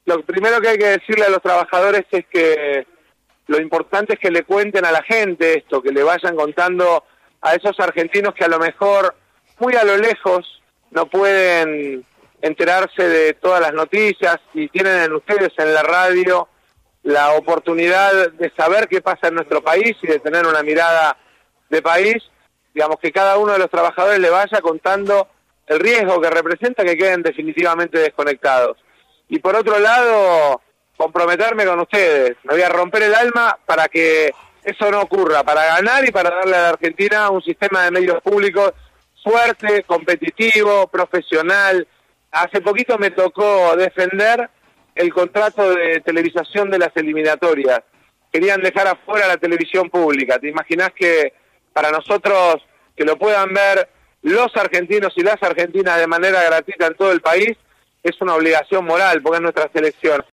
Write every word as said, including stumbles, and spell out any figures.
Lo primero que hay que decirle a los trabajadores es que lo importante es que le cuenten a la gente esto, que le vayan contando a esos argentinos que a lo mejor muy a lo lejos no pueden enterarse de todas las noticias y tienen en ustedes en la radio la oportunidad de saber qué pasa en nuestro país y de tener una mirada de país. Digamos, que cada uno de los trabajadores le vaya contando el riesgo que representa que queden definitivamente desconectados. Y por otro lado, comprometerme con ustedes. Me voy a romper el alma para que eso no ocurra, para ganar y para darle a la Argentina un sistema de medios públicos fuerte, competitivo, profesional. Hace poquito me tocó defender el contrato de televisación de las eliminatorias. Querían dejar afuera la televisión pública. ¿Te imaginás que para nosotros, que lo puedan ver los argentinos y las argentinas de manera gratuita en todo el país, es una obligación moral, porque es nuestra selección?